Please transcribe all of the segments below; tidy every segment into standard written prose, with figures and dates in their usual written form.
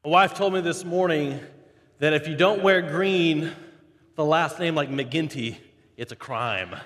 My wife told me this morning that if you don't wear green, the last name like McGinty, it's a crime.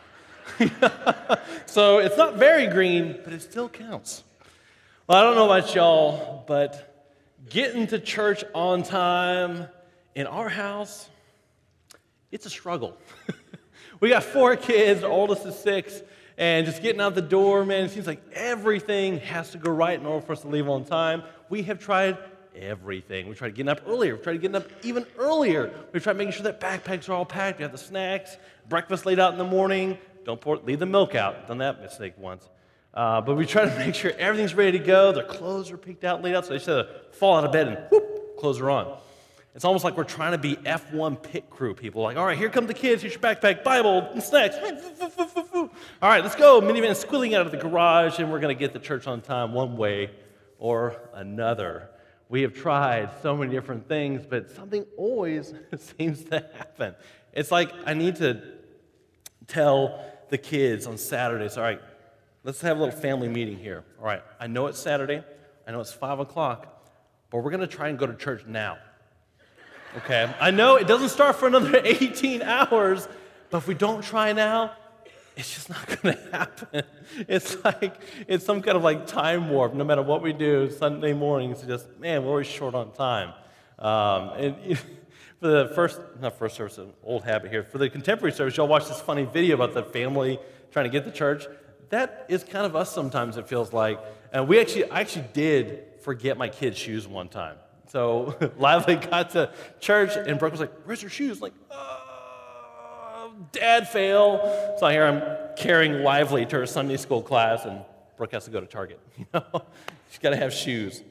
So it's not very green, but it still counts. Well, I don't know about y'all, but getting to church on time in our house, it's a struggle. We got 4 kids, the oldest is 6, and just getting out the door, man, it seems like everything has to go right in order for us to leave on time. We have tried everything. We tried getting up earlier. We tried getting up even earlier. We tried making sure that backpacks are all packed. We have the snacks, breakfast laid out in the morning. Leave the milk out. Done that mistake once. But we try to make sure everything's ready to go. Their clothes are picked out, laid out, so they just have to fall out of bed and whoop, clothes are on. It's almost like we're trying to be F1 pit crew people. Like, all right, here come the kids. Here's your backpack, Bible, and snacks. All right, let's go. Minivan squealing out of the garage, and we're going to get to church on time one way or another. We have tried so many different things, but something always seems to happen. It's like I need to tell the kids on Saturdays, all right, let's have a little family meeting here. All right, I know it's Saturday. I know it's 5 o'clock, but we're going to try and go to church now. Okay? I know it doesn't start for another 18 hours, but if we don't try now, it's just not going to happen. It's like it's some kind of like time warp. No matter what we do, Sunday mornings, just, man, we're always short on time. For the not first service, an old habit here. For the contemporary service, y'all watch this funny video about the family trying to get to church. That is kind of us sometimes, it feels like. And I actually did forget my kids' shoes one time. So Lively got to church, and Brooke was like, "Where's your shoes?" Like, Dad fail. So here I'm carrying Lively to her Sunday school class, and Brooke has to go to Target. She's got to have shoes.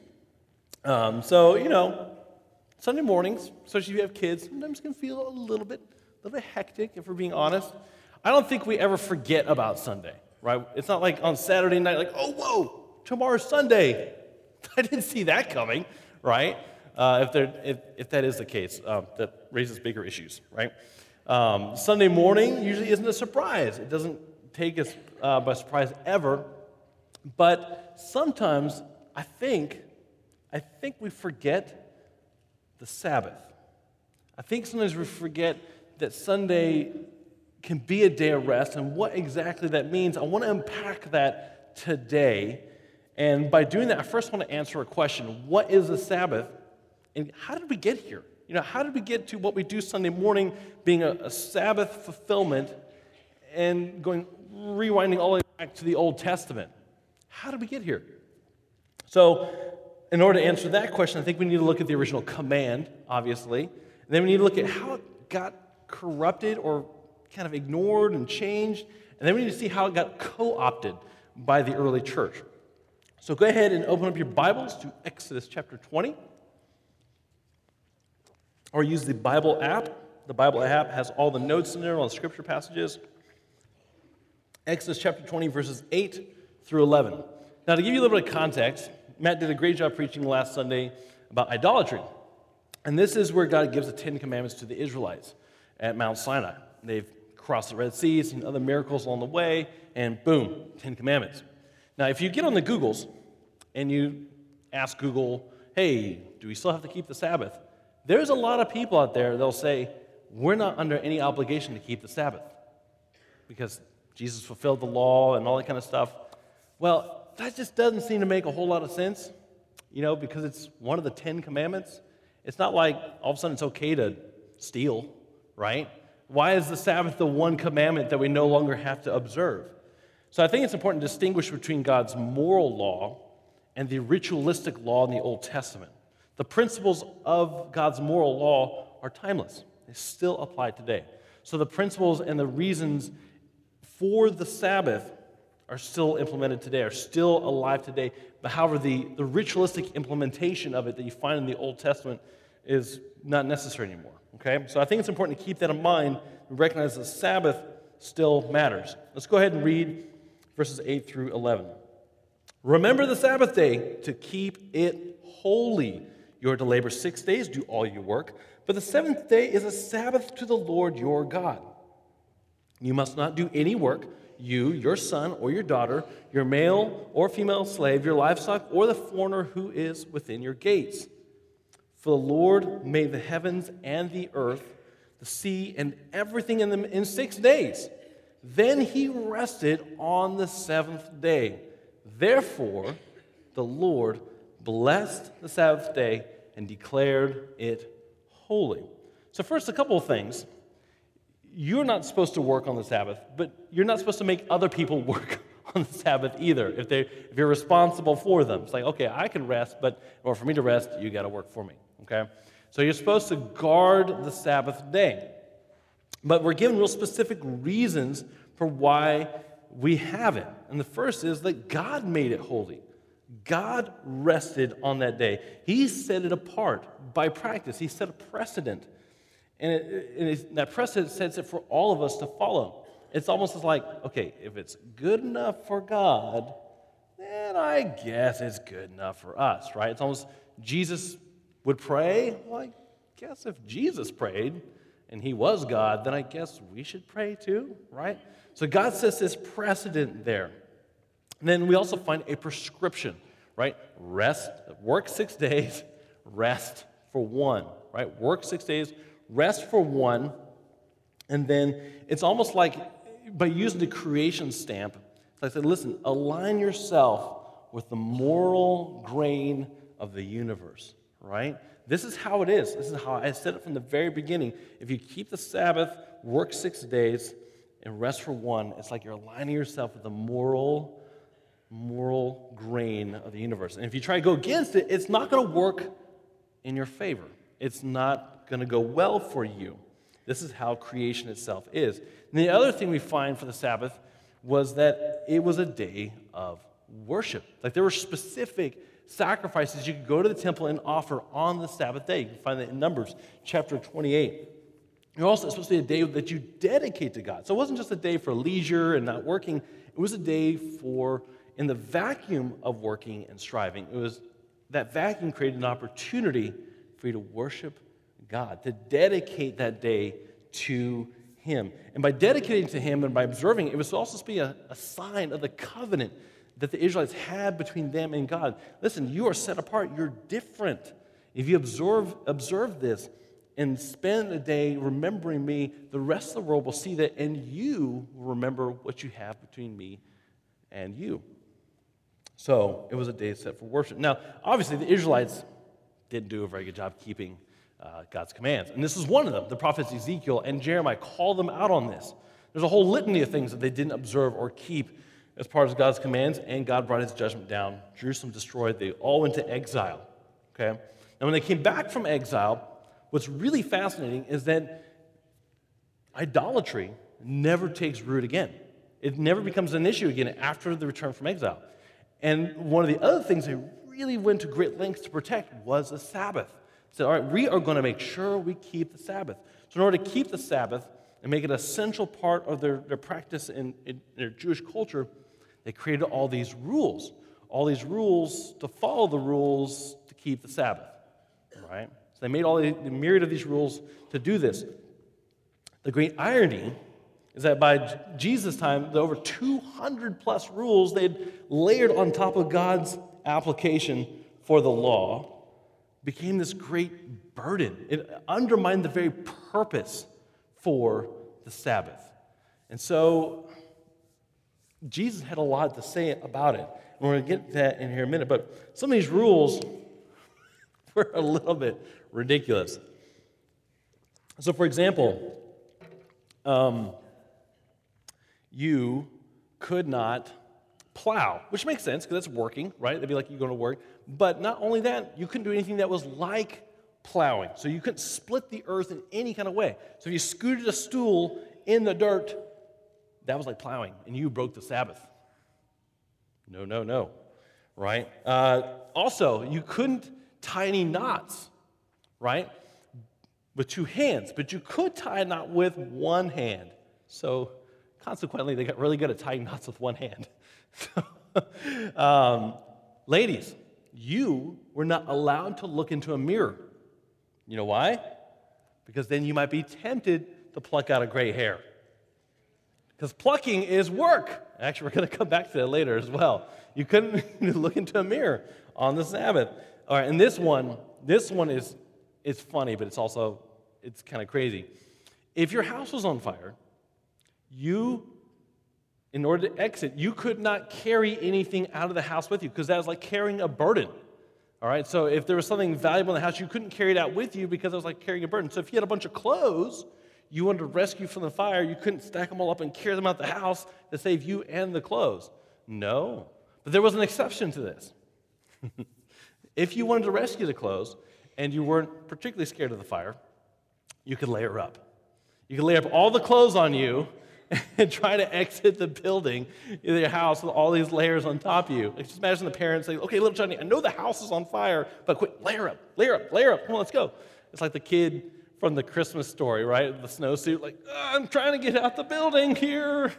Sunday mornings, especially if you have kids, sometimes can feel a little bit hectic, if we're being honest. I don't think we ever forget about Sunday, right? It's not like on Saturday night, like, oh, whoa, tomorrow's Sunday. I didn't see that coming, right? If that is the case, that raises bigger issues, right? Sunday morning usually isn't a surprise. It doesn't take us by surprise ever. But sometimes I think we forget the Sabbath. I think sometimes we forget that Sunday can be a day of rest, and what exactly that means. I want to unpack that today. And by doing that, I first want to answer a question. What is the Sabbath? And how did we get here? How did we get to what we do Sunday morning being a Sabbath fulfillment and rewinding all the way back to the Old Testament? How did we get here? So, in order to answer that question, I think we need to look at the original command, obviously. And then we need to look at how it got corrupted or kind of ignored and changed. And then we need to see how it got co-opted by the early church. So go ahead and open up your Bibles to Exodus chapter 20. Or use the Bible app. The Bible app has all the notes in there, all the scripture passages. Exodus chapter 20, verses 8 through 11. Now, to give you a little bit of context, Matt did a great job preaching last Sunday about idolatry. And this is where God gives the 10 Commandments to the Israelites at Mount Sinai. They've crossed the Red Sea, seen other miracles along the way, and boom, 10 Commandments. Now, if you get on the Googles and you ask Google, hey, do we still have to keep the Sabbath? There's a lot of people out there that'll say, we're not under any obligation to keep the Sabbath because Jesus fulfilled the law and all that kind of stuff. Well, that just doesn't seem to make a whole lot of sense, because it's one of the 10 Commandments. It's not like all of a sudden it's okay to steal, right? Why is the Sabbath the one commandment that we no longer have to observe? So I think it's important to distinguish between God's moral law and the ritualistic law in the Old Testament. The principles of God's moral law are timeless. They still apply today. So the principles and the reasons for the Sabbath are still implemented today, are still alive today. But however, the ritualistic implementation of it that you find in the Old Testament is not necessary anymore. Okay? So I think it's important to keep that in mind and recognize the Sabbath still matters. Let's go ahead and read verses 8 through 11. Remember the Sabbath day to keep it holy. You are to labor 6 days, do all your work, but the seventh day is a Sabbath to the Lord your God. You must not do any work, you, your son or your daughter, your male or female slave, your livestock, or the foreigner who is within your gates. For the Lord made the heavens and the earth, the sea, and everything in them in 6 days. Then he rested on the seventh day. Therefore, the Lord blessed the Sabbath day and declared it holy. So first, a couple of things. You're not supposed to work on the Sabbath, but you're not supposed to make other people work on the Sabbath either, if you're responsible for them. It's like, okay, I can rest, but or for me to rest, you got to work for me, okay? So you're supposed to guard the Sabbath day. But we're given real specific reasons for why we have it. And the first is that God made it holy. God rested on that day. He set it apart by practice. He set a precedent. And that precedent sets it for all of us to follow. It's almost as like, okay, if it's good enough for God, then I guess it's good enough for us, right? It's almost Jesus would pray. Well, I guess if Jesus prayed and he was God, then I guess we should pray too, right? So God sets this precedent there. And then we also find a prescription, right? Rest, work 6 days, rest for one, right? Work 6 days, rest for one. And then it's almost like by using the creation stamp, it's like I said, listen, align yourself with the moral grain of the universe, right? This is how it is. This is how I said it from the very beginning. If you keep the Sabbath, work 6 days, and rest for one, it's like you're aligning yourself with the moral grain of the universe. And if you try to go against it, it's not going to work in your favor. It's not going to go well for you. This is how creation itself is. And the other thing we find for the Sabbath was that it was a day of worship. Like there were specific sacrifices you could go to the temple and offer on the Sabbath day. You can find that in Numbers chapter 28. You're also supposed to be a day that you dedicate to God. So it wasn't just a day for leisure and not working. It was a day for, in the vacuum of working and striving, it was that vacuum created an opportunity for you to worship God, to dedicate that day to Him. And by dedicating to Him and by observing it, it was also supposed to be a sign of the covenant that the Israelites had between them and God. Listen, you are set apart. You're different. If you observe this and spend a day remembering me, the rest of the world will see that, and you will remember what you have between me and you. So it was a day set for worship. Now, obviously, the Israelites didn't do a very good job keeping God's commands. And this is one of them. The prophets Ezekiel and Jeremiah call them out on this. There's a whole litany of things that they didn't observe or keep as part of God's commands, and God brought His judgment down. Jerusalem destroyed. They all went to exile. Okay? Now, when they came back from exile, what's really fascinating is that idolatry never takes root again. It never becomes an issue again after the return from exile. And one of the other things they really went to great lengths to protect was the Sabbath. Said, all right, we are going to make sure we keep the Sabbath. So in order to keep the Sabbath and make it an essential part of their practice in their Jewish culture, they created all these rules to follow the rules to keep the Sabbath, right? So they made all the myriad of these rules to do this. The great irony is that by Jesus' time, the over 200 plus rules they had layered on top of God's application for the law became this great burden. It undermined the very purpose for the Sabbath. And so Jesus had a lot to say about it. And we're going to get to that in here in a minute. But some of these rules were a little bit ridiculous. So, for example, you could not plow, which makes sense because that's working, right? It'd be like you going to work. But not only that, you couldn't do anything that was like plowing. So you couldn't split the earth in any kind of way. So if you scooted a stool in the dirt, that was like plowing, and you broke the Sabbath. No, right? Also, you couldn't tie any knots, right, with two hands, but you could tie a knot with one hand. So consequently, they got really good at tying knots with one hand. Ladies, you were not allowed to look into a mirror. You know why? Because then you might be tempted to pluck out a gray hair. Because plucking is work. Actually, we're going to come back to that later as well. You couldn't look into a mirror on the Sabbath. All right, and this one is it's funny, but it's kind of crazy. If your house was on fire, in order to exit, you could not carry anything out of the house with you because that was like carrying a burden. All right, so if there was something valuable in the house, you couldn't carry it out with you because it was like carrying a burden. So if you had a bunch of clothes you wanted to rescue from the fire, you couldn't stack them all up and carry them out the house to save you and the clothes. No, but there was an exception to this. If you wanted to rescue the clothes and you weren't particularly scared of the fire, you could layer up. You could lay up all the clothes on you and try to exit the building in your house with all these layers on top of you. Like, just imagine the parents saying, okay, little Johnny, I know the house is on fire, but quick, layer up, layer up, layer up. Come on, let's go. It's like the kid from the Christmas Story, right? The snowsuit, like, I'm trying to get out the building here.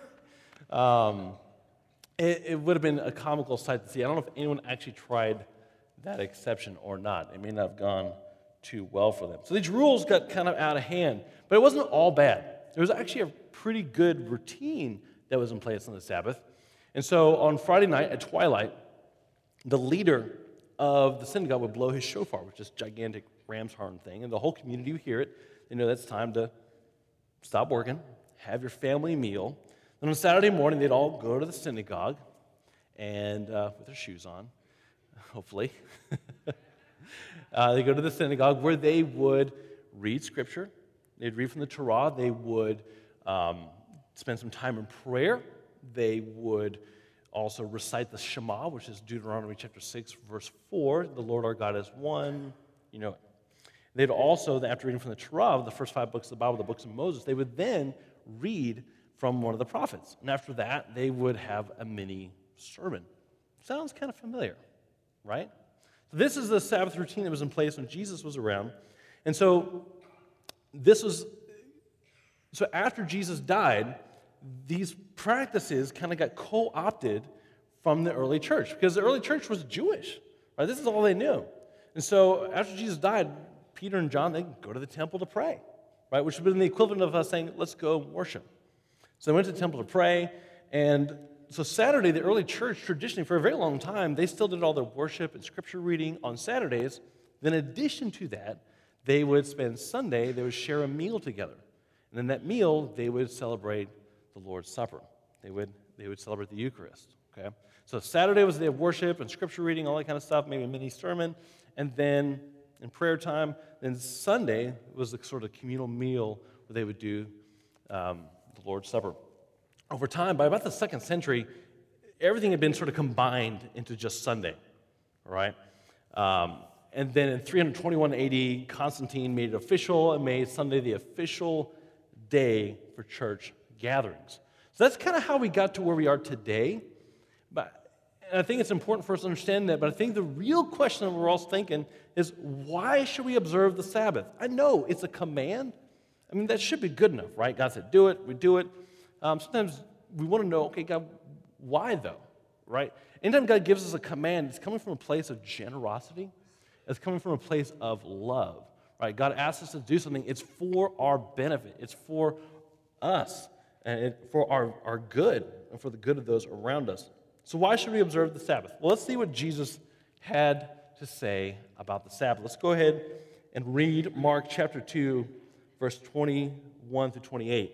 It would have been a comical sight to see. I don't know if anyone actually tried that exception or not. It may not have gone too well for them. So these rules got kind of out of hand, but it wasn't all bad. There was actually a pretty good routine that was in place on the Sabbath. And so on Friday night at twilight, the leader of the synagogue would blow his shofar, which is this gigantic ram's horn thing, and the whole community would hear it. They know that's time to stop working, have your family meal. Then on Saturday morning, they'd all go to the synagogue and with their shoes on, hopefully. They go to the synagogue where they would read Scripture. They'd read from the Torah. They would spend some time in prayer. They would also recite the Shema, which is Deuteronomy chapter 6, verse 4. The Lord our God is one. You know it. They'd also, after reading from the Torah, the first 5 books of the Bible, the books of Moses, they would then read from one of the prophets. And after that, they would have a mini sermon. Sounds kind of familiar, right? So this is the Sabbath routine that was in place when Jesus was around. And so after Jesus died, these practices kind of got co-opted from the early church because the early church was Jewish, right? This is all they knew. And so after Jesus died, Peter and John, they go to the temple to pray, right? Which would have been the equivalent of us saying, let's go worship. So they went to the temple to pray, and so Saturday, the early church, traditionally, for a very long time, they still did all their worship and scripture reading on Saturdays. Then in addition to that, they would spend Sunday, they would share a meal together. And in that meal, they would celebrate the Lord's Supper. They would celebrate the Eucharist, okay? So Saturday was the day of worship and scripture reading, all that kind of stuff, maybe a mini sermon. And then in prayer time, then Sunday was the sort of communal meal where they would do the Lord's Supper. Over time, by about the 2nd century, everything had been sort of combined into just Sunday, all right? And then in 321 AD, Constantine made it official and made Sunday the official day for church gatherings. So that's kind of how we got to where we are today. And I think it's important for us to understand that, but I think the real question that we're all thinking is, why should we observe the Sabbath? I know it's a command. I mean, that should be good enough, right? God said, do it, we do it. Sometimes we want to know, okay, God, why though, right? Anytime God gives us a command, it's coming from a place of generosity. It's coming from a place of love, right? God asks us to do something. It's for our benefit. It's for us, and for our good, and for the good of those around us. So why should we observe the Sabbath? Well, let's see what Jesus had to say about the Sabbath. Let's go ahead and read Mark chapter 2, verse 21 through 28.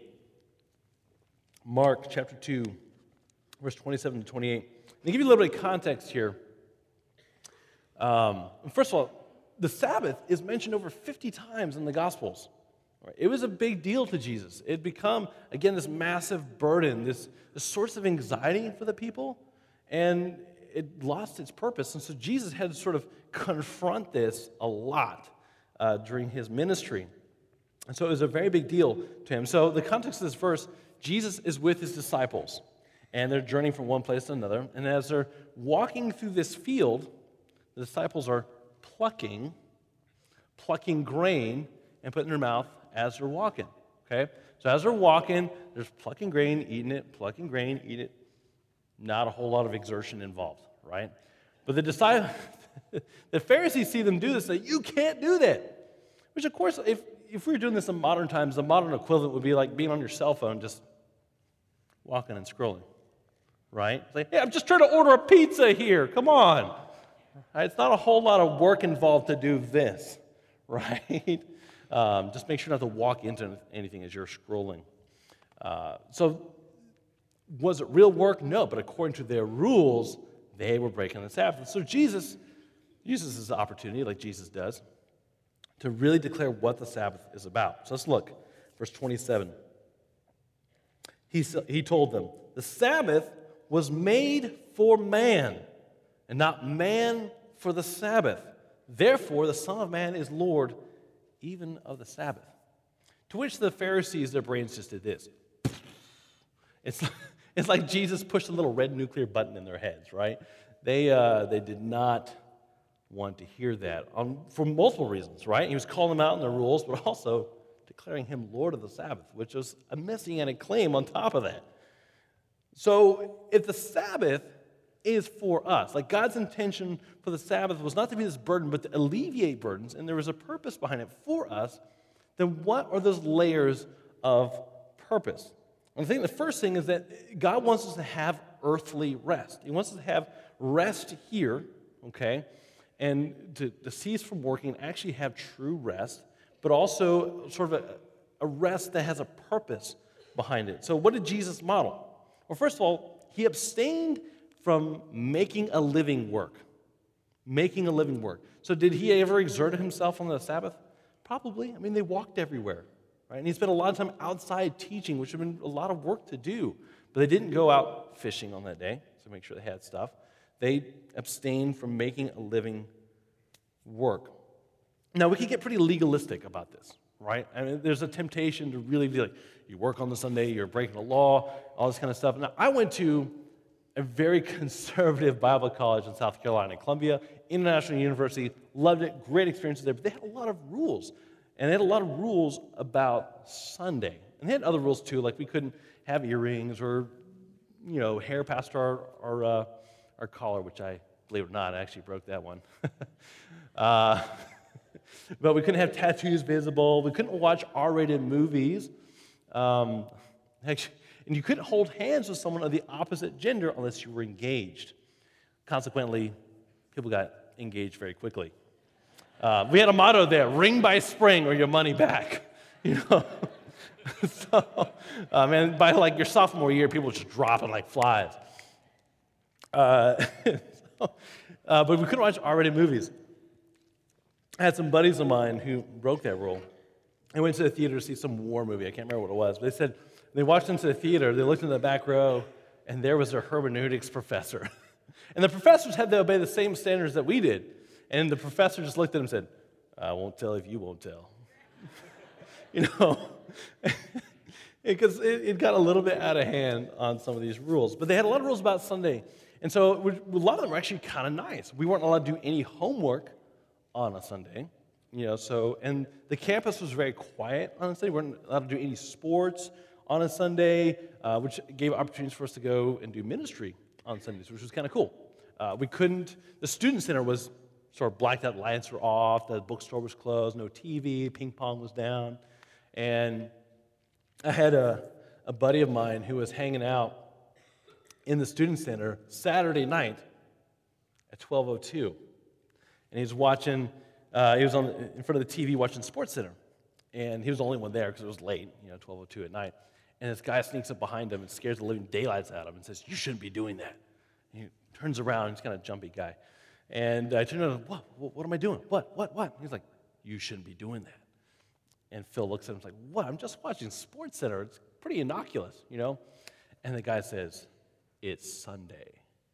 Mark chapter 2, verse 27 to 28. To give you a little bit of context here, first of all, the Sabbath is mentioned over 50 times in the Gospels. It was a big deal to Jesus. It had become, again, this massive burden, this source of anxiety for the people, and it lost its purpose. And so Jesus had to sort of confront this a lot during his ministry. And so it was a very big deal to him. So the context of this verse, Jesus is with his disciples, and they're journeying from one place to another. And as they're walking through this field, the disciples are plucking grain and putting in their mouth as they're walking, okay? So as they're walking, there's plucking grain, eating it, plucking grain, eating it. Not a whole lot of exertion involved, right? But the Pharisees see them do this, and say, you can't do that. Which, of course, if we were doing this in modern times, the modern equivalent would be like being on your cell phone, just walking and scrolling, right? It's like, hey, I'm just trying to order a pizza here. Come on. Right? It's not a whole lot of work involved to do this, right? Just make sure not to walk into anything as you're scrolling. So was it real work? No, but according to their rules, they were breaking the Sabbath. So Jesus uses this opportunity, like Jesus does, to really declare what the Sabbath is about. So let's look. Verse 27. He told them, the Sabbath was made for man, and not man for the Sabbath. Therefore, the Son of Man is Lord even of the Sabbath. To which the Pharisees, their brains just did this. It's like Jesus pushed a little red nuclear button in their heads, right? They did not want to hear that for multiple reasons, right? He was calling them out in their rules, but also declaring him Lord of the Sabbath, which was a messianic claim on top of that. So if the Sabbath is for us, like God's intention for the Sabbath was not to be this burden, but to alleviate burdens, and there was a purpose behind it for us, then what are those layers of purpose? And I think the first thing is that God wants us to have earthly rest. He wants us to have rest here, okay, and to cease from working and actually have true rest, but also sort of a rest that has a purpose behind it. So what did Jesus model? Well, first of all, he abstained from making a living work. Making a living work. So did he ever exert himself on the Sabbath? Probably. I mean, they walked everywhere, right? And he spent a lot of time outside teaching, which would have been a lot of work to do. But they didn't go out fishing on that day, so make sure they had stuff. They abstained from making a living work. Now, we could get pretty legalistic about this, right? I mean, there's a temptation to really be like, you work on the Sunday, you're breaking the law, all this kind of stuff. Now, I went to a very conservative Bible college in South Carolina, Columbia International University. Loved it, great experiences there, but they had a lot of rules. And they had a lot of rules about Sunday. And they had other rules too, like we couldn't have earrings or, hair past our collar, which I, believe it or not, I actually broke that one. But we couldn't have tattoos visible. We couldn't watch R-rated movies. And you couldn't hold hands with someone of the opposite gender unless you were engaged. Consequently, people got engaged very quickly. We had a motto there, ring by spring or your money back. So, by like your sophomore year, people were just dropping like flies. But we couldn't watch R-rated movies. I had some buddies of mine who broke that rule. They went to the theater to see some war movie. I can't remember what it was. But they said they walked into the theater, they looked in the back row, and there was their hermeneutics professor. And the professors had to obey the same standards that we did. And the professor just looked at him and said, I won't tell if you won't tell. Because it got a little bit out of hand on some of these rules. But they had a lot of rules about Sunday. And so a lot of them were actually kind of nice. We weren't allowed to do any homework on a Sunday. And the campus was very quiet on a Sunday. We weren't allowed to do any sports on a Sunday, which gave opportunities for us to go and do ministry on Sundays, which was kind of cool. The student center was sort of blacked out, lights were off, the bookstore was closed, no TV, ping pong was down. And I had a buddy of mine who was hanging out in the student center Saturday night at 12:02. And he was watching, he was in front of the TV watching SportsCenter. And he was the only one there because it was late, 12:02 at night. And this guy sneaks up behind him and scares the living daylights out of him and says, you shouldn't be doing that. And he turns around, he's kind of a jumpy guy. And I turned around, what am I doing? What? He's like, you shouldn't be doing that. And Phil looks at him and is like, what? I'm just watching SportsCenter. It's pretty innocuous, And the guy says, it's Sunday.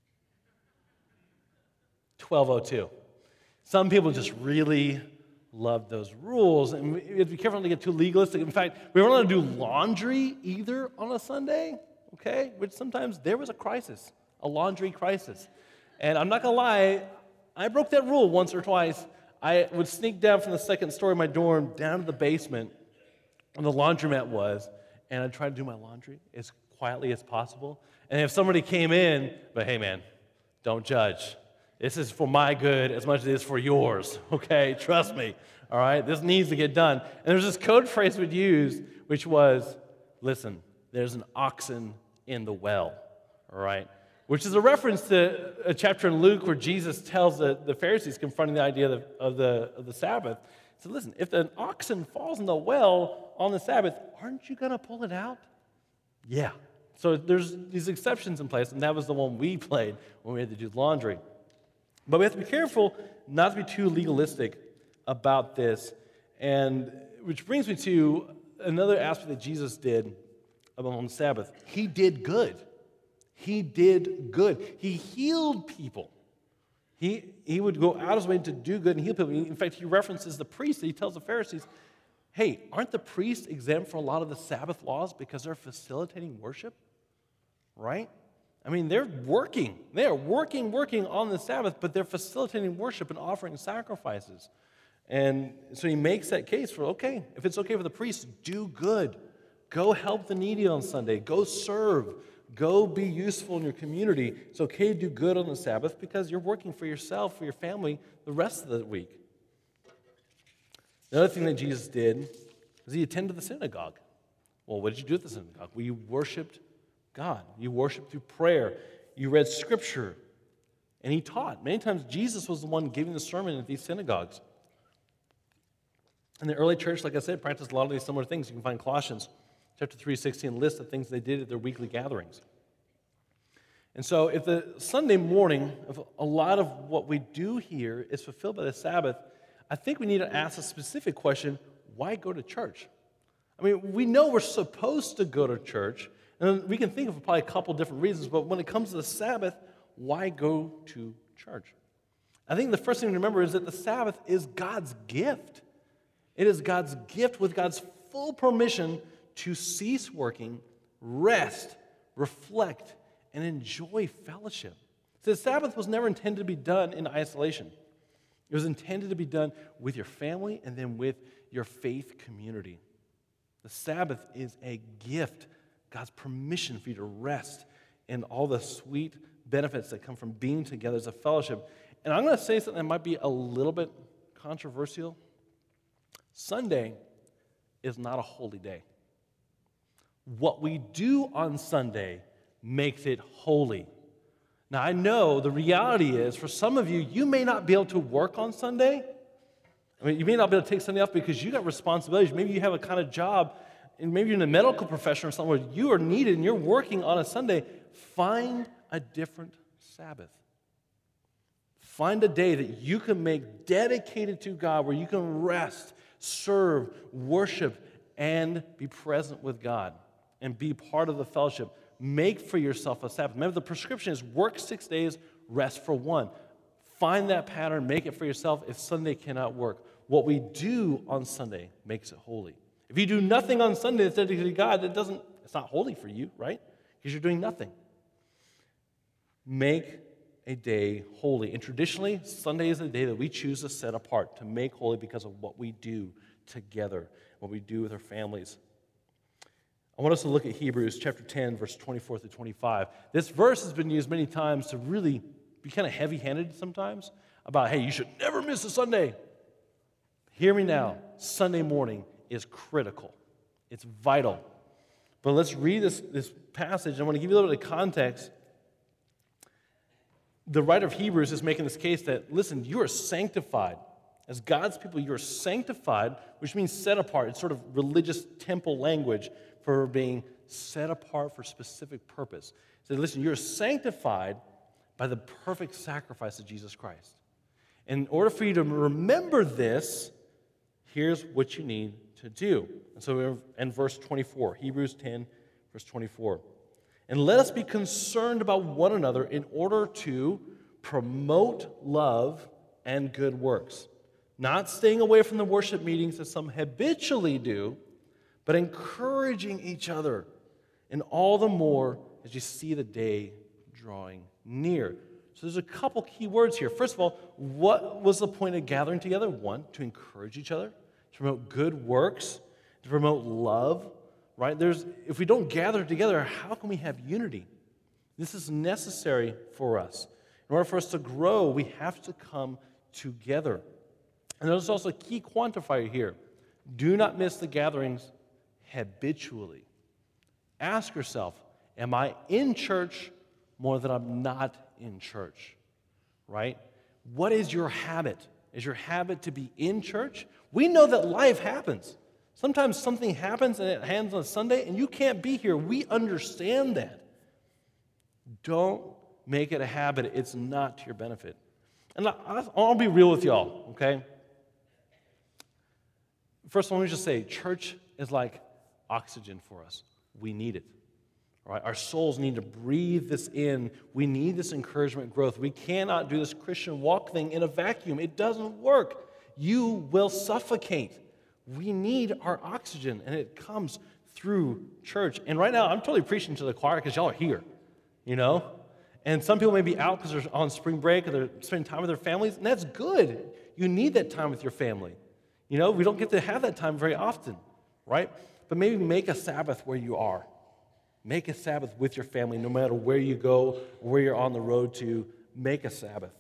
12:02. Some people just really love those rules, and we have to be careful not to get too legalistic. In fact, we weren't allowed to do laundry either on a Sunday, okay? Which sometimes there was a crisis, a laundry crisis. And I'm not going to lie, I broke that rule once or twice. I would sneak down from the second story of my dorm down to the basement where the laundromat was, and I'd try to do my laundry as quietly as possible. And if somebody came in, but hey man, don't judge. This is for my good as much as it is for yours, okay? Trust me, all right? This needs to get done. And there's this code phrase we'd use, which was, listen, there's an oxen in the well, all right? Which is a reference to a chapter in Luke where Jesus tells the Pharisees, confronting the idea of the Sabbath, So listen, if an oxen falls in the well on the Sabbath, aren't you going to pull it out? Yeah. So there's these exceptions in place, and that was the one we played when we had to do laundry. But we have to be careful not to be too legalistic about this, and which brings me to another aspect that Jesus did on the Sabbath. He did good. He did good. He healed people. He would go out of his way to do good and heal people. In fact, he references the priests. He tells the Pharisees, hey, aren't the priests exempt from a lot of the Sabbath laws because they're facilitating worship? Right? I mean, they're working. They are working on the Sabbath, but they're facilitating worship and offering sacrifices. And so he makes that case for, okay, if it's okay for the priests, do good. Go help the needy on Sunday. Go serve. Go be useful in your community. It's okay to do good on the Sabbath because you're working for yourself, for your family, the rest of the week. The other thing that Jesus did was he attended the synagogue. Well, what did you do at the synagogue? Well, you worshiped God. You worshiped through prayer. You read Scripture. And he taught. Many times Jesus was the one giving the sermon at these synagogues. And the early church, like I said, practiced a lot of these similar things. You can find Colossians chapter 3:16 lists of things they did at their weekly gatherings. And so if the Sunday morning, if a lot of what we do here is fulfilled by the Sabbath, I think we need to ask a specific question, why go to church? I mean, we know we're supposed to go to church, and we can think of probably a couple different reasons, but when it comes to the Sabbath, why go to church? I think the first thing to remember is that the Sabbath is God's gift. It is God's gift with God's full permission to cease working, rest, reflect, and enjoy fellowship. So the Sabbath was never intended to be done in isolation. It was intended to be done with your family and then with your faith community. The Sabbath is a gift, God's permission for you to rest and all the sweet benefits that come from being together as a fellowship. And I'm going to say something that might be a little bit controversial. Sunday is not a holy day. What we do on Sunday makes it holy. Now, I know the reality is, for some of you, you may not be able to work on Sunday. I mean, you may not be able to take Sunday off because you got responsibilities. Maybe you have a kind of job, and maybe you're in a medical profession or somewhere you are needed and you're working on a Sunday. Find a different Sabbath. Find a day that you can make dedicated to God where you can rest, serve, worship, and be present with God and be part of the fellowship. Make for yourself a Sabbath. Remember, the prescription is work 6 days, rest for one. Find that pattern, make it for yourself if Sunday cannot work. What we do on Sunday makes it holy. If you do nothing on Sunday that's dedicated to God, it's not holy for you, right? Because you're doing nothing. Make a day holy. And traditionally, Sunday is a day that we choose to set apart, to make holy because of what we do together, what we do with our families. I want us to look at Hebrews chapter 10, verse 24 through 25. This verse has been used many times to really be kind of heavy-handed sometimes about, hey, you should never miss a Sunday. Hear me now. Sunday morning is critical. It's vital. But let's read this passage. I want to give you a little bit of context. The writer of Hebrews is making this case that, listen, you are sanctified. As God's people, you are sanctified, which means set apart. It's sort of religious temple language for being set apart for a specific purpose. So listen, you're sanctified by the perfect sacrifice of Jesus Christ. In order for you to remember this, here's what you need to do. And so we're in verse 24, Hebrews 10, verse 24. And let us be concerned about one another in order to promote love and good works, not staying away from the worship meetings as some habitually do, but encouraging each other, and all the more as you see the day drawing near. So there's a couple key words here. First of all, what was the point of gathering together? One, to encourage each other, to promote good works, to promote love, right? If we don't gather together, how can we have unity? This is necessary for us. In order for us to grow, we have to come together. And there's also a key quantifier here. Do not miss the gatherings habitually. Ask yourself, am I in church more than I'm not in church? Right? What is your habit? Is your habit to be in church? We know that life happens. Sometimes something happens and it happens on a Sunday and you can't be here. We understand that. Don't make it a habit. It's not to your benefit. And I'll be real with y'all, okay? First, let me just say, church is like oxygen for us. We need it. All right? Our souls need to breathe this in. We need this encouragement growth. We cannot do this Christian walk thing in a vacuum. It doesn't work. You will suffocate. We need our oxygen, and it comes through church. And right now, I'm totally preaching to the choir because y'all are here, you know? And some people may be out because they're on spring break or they're spending time with their families, and that's good. You need that time with your family. You know, we don't get to have that time very often, right? But maybe make a Sabbath where you are. Make a Sabbath with your family, no matter where you go or where you're on the road to. Make a Sabbath.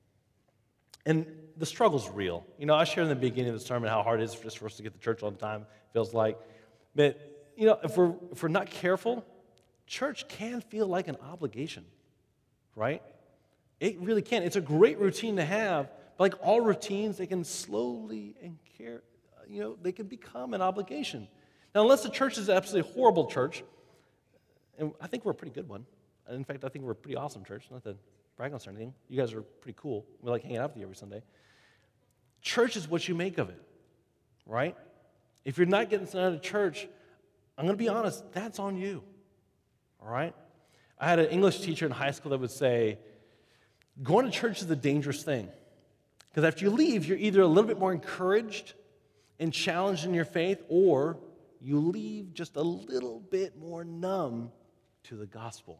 And the struggle's real. You know, I shared in the beginning of the sermon how hard it is just for us to get to church on time, it feels like. But, you know, if we're not careful, church can feel like an obligation, right? It really can. It's a great routine to have, but like all routines, they can slowly and they can become an obligation. Now, unless the church is an absolutely horrible church, and I think we're a pretty good one. In fact, I think we're a pretty awesome church, not to brag on us or anything. You guys are pretty cool. We like hanging out with you every Sunday. Church is what you make of it, right? If you're not getting something out of church, I'm going to be honest, that's on you, all right? I had an English teacher in high school that would say, going to church is a dangerous thing. Because after you leave, you're either a little bit more encouraged and challenged in your faith, or you leave just a little bit more numb to the gospel.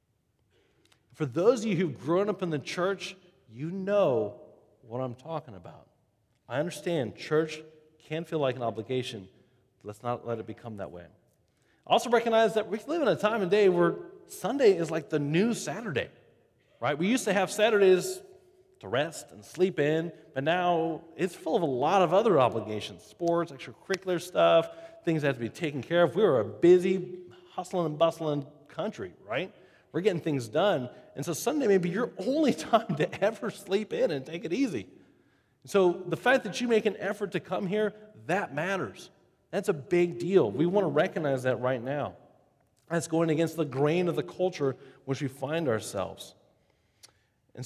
For those of you who've grown up in the church, you know what I'm talking about. I understand church can feel like an obligation. Let's not let it become that way. I also recognize that we live in a time and day where Sunday is like the new Saturday, right? We used to have Saturdays to rest and sleep in, but now it's full of a lot of other obligations, sports, extracurricular stuff, things that have to be taken care of. We're a busy, hustling and bustling country, right? We're getting things done. And so Sunday may be your only time to ever sleep in and take it easy. So the fact that you make an effort to come here, that matters. That's a big deal. We want to recognize that right now. That's going against the grain of the culture in which we find ourselves. And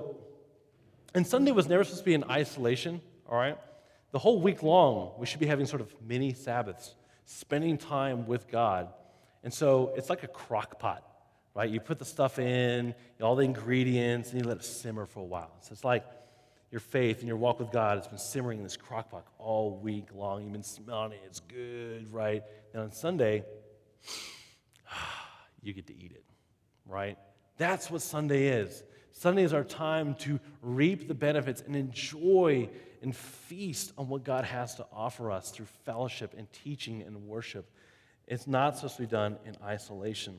Sunday was never supposed to be in isolation, all right? The whole week long, we should be having sort of mini Sabbaths, spending time with God. And so it's like a crock pot, right? You put the stuff in, all the ingredients, and you let it simmer for a while. So it's like your faith and your walk with God has been simmering in this crock pot all week long. You've been smelling it. It's good, right? And on Sunday, you get to eat it, right? That's what Sunday is. Sunday is our time to reap the benefits and enjoy and feast on what God has to offer us through fellowship and teaching and worship. It's not supposed to be done in isolation.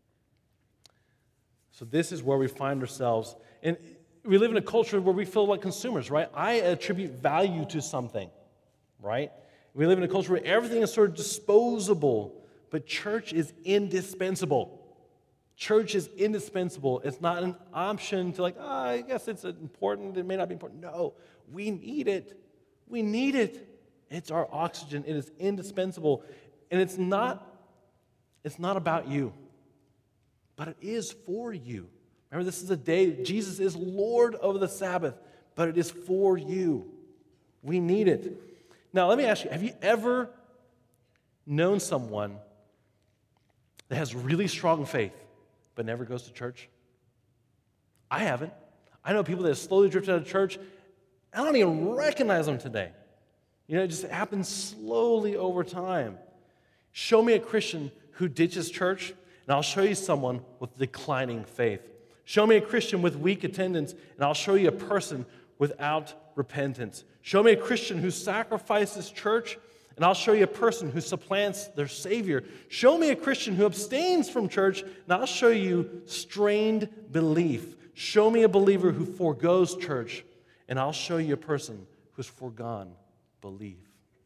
So this is where we find ourselves. And we live in a culture where we feel like consumers, right? I attribute value to something, right? We live in a culture where everything is sort of disposable, but church is indispensable. Church is indispensable. It's not an option to I guess it's important. It may not be important. No, we need it. We need it. It's our oxygen. It is indispensable. And it's not about you, but it is for you. Remember, this is a day, Jesus is Lord over the Sabbath, but it is for you. We need it. Now, let me ask you, have you ever known someone that has really strong faith, but never goes to church? I haven't. I know people that have slowly drifted out of church. I don't even recognize them today. It just happens slowly over time. Show me a Christian who ditches church, and I'll show you someone with declining faith. Show me a Christian with weak attendance, and I'll show you a person without repentance. Show me a Christian who sacrifices church, and I'll show you a person who supplants their Savior. Show me a Christian who abstains from church, and I'll show you strained belief. Show me a believer who forgoes church, and I'll show you a person who's foregone belief.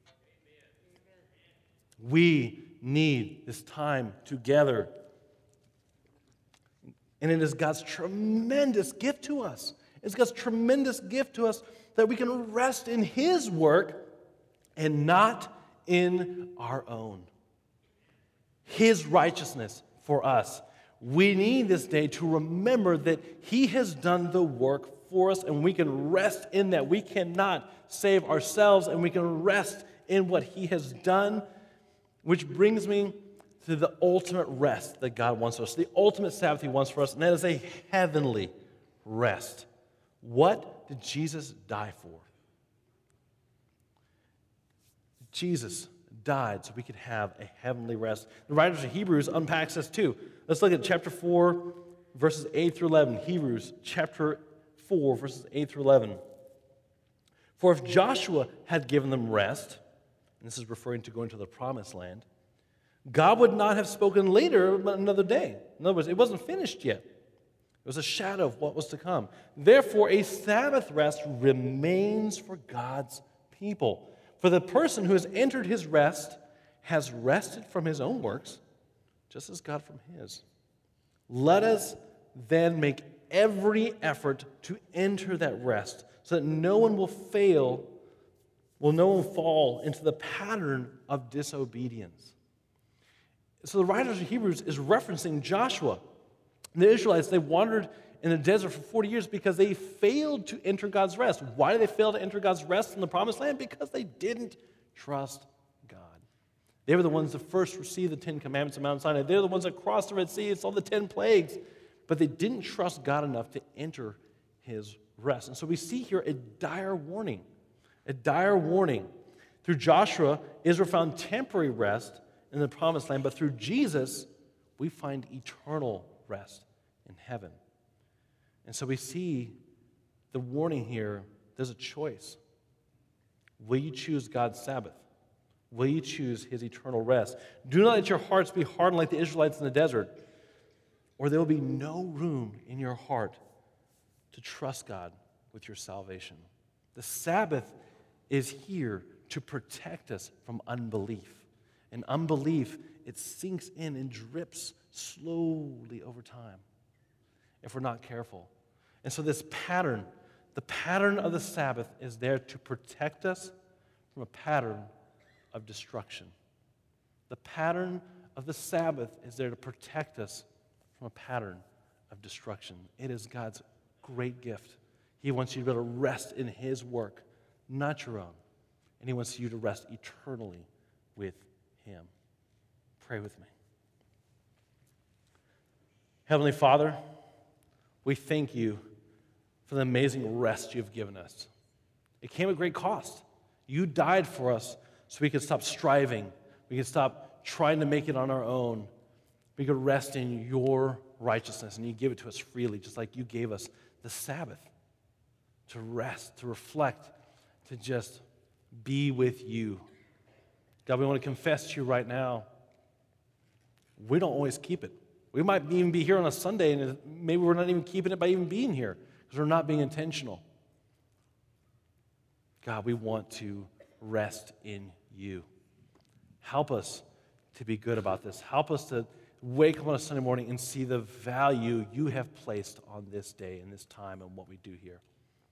We need this time together. And it is God's tremendous gift to us. It's God's tremendous gift to us that we can rest in His work and not in our own. His righteousness for us. We need this day to remember that He has done the work for us, and we can rest in that. We cannot save ourselves, and we can rest in what He has done, which brings me to the ultimate rest that God wants for us, the ultimate Sabbath He wants for us, and that is a heavenly rest. What did Jesus die for? Jesus died so we could have a heavenly rest. The writers of Hebrews unpacks this too. Let's look at chapter 4, verses 8 through 11. Hebrews chapter 4, verses 8 through 11. For if Joshua had given them rest, and this is referring to going to the promised land, God would not have spoken later but another day. In other words, it wasn't finished yet. It was a shadow of what was to come. Therefore, a Sabbath rest remains for God's people. For the person who has entered his rest has rested from his own works, just as God from his. Let us then make every effort to enter that rest, so that no one will fall into the pattern of disobedience. So the writers of Hebrews is referencing Joshua. The Israelites, they wandered in the desert for 40 years because they failed to enter God's rest. Why did they fail to enter God's rest in the promised land? Because they didn't trust God. They were the ones that first received the 10 Commandments of Mount Sinai. They're the ones that crossed the Red Sea and saw the 10 plagues. But they didn't trust God enough to enter His rest. And so we see here a dire warning. A dire warning. Through Joshua, Israel found temporary rest in the promised land, but through Jesus, we find eternal rest in heaven. And so we see the warning here, there's a choice. Will you choose God's Sabbath? Will you choose His eternal rest? Do not let your hearts be hardened like the Israelites in the desert, or there will be no room in your heart to trust God with your salvation. The Sabbath is here to protect us from unbelief. And unbelief, it sinks in and drips slowly over time if we're not careful. And so this pattern, the pattern of the Sabbath is there to protect us from a pattern of destruction. The pattern of the Sabbath is there to protect us from a pattern of destruction. It is God's great gift. He wants you to be able to rest in His work, not your own. And He wants you to rest eternally with Him. Pray with me. Heavenly Father, we thank You for the amazing rest You've given us. It came at great cost. You died for us so we could stop striving. We could stop trying to make it on our own. We could rest in Your righteousness, and You give it to us freely, just like You gave us the Sabbath to rest, to reflect, to just be with You. God, we want to confess to You right now, we don't always keep it. We might even be here on a Sunday, and maybe we're not even keeping it by even being here because we're not being intentional. God, we want to rest in You. Help us to be good about this. Help us to wake up on a Sunday morning and see the value You have placed on this day and this time and what we do here.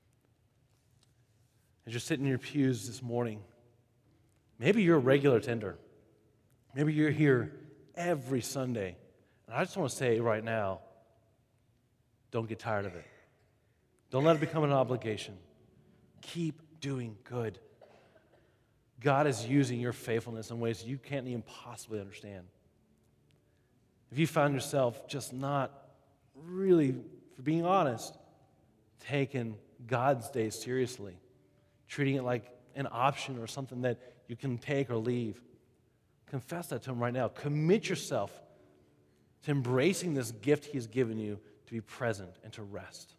As you're sitting in your pews this morning, maybe you're a regular attender. Maybe you're here every Sunday. And I just want to say right now, don't get tired of it. Don't let it become an obligation. Keep doing good. God is using your faithfulness in ways you can't even possibly understand. If you find yourself just not really, for being honest, taking God's day seriously, treating it like an option or something that you can take or leave, confess that to Him right now. Commit yourself to embracing this gift He's given you to be present and to rest.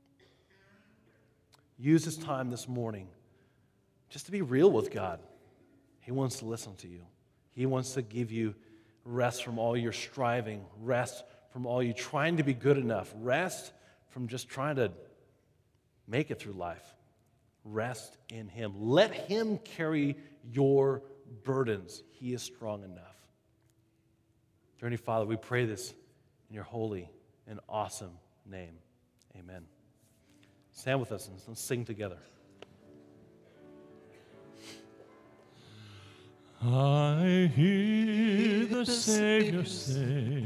Use this time this morning just to be real with God. He wants to listen to you. He wants to give you rest from all your striving, rest from all you trying to be good enough, rest from just trying to make it through life. Rest in Him. Let Him carry your burdens. He is strong enough. Dear Heavenly Father, we pray this in Your holy and awesome name. Amen. Stand with us and let's sing together. I hear the Savior say,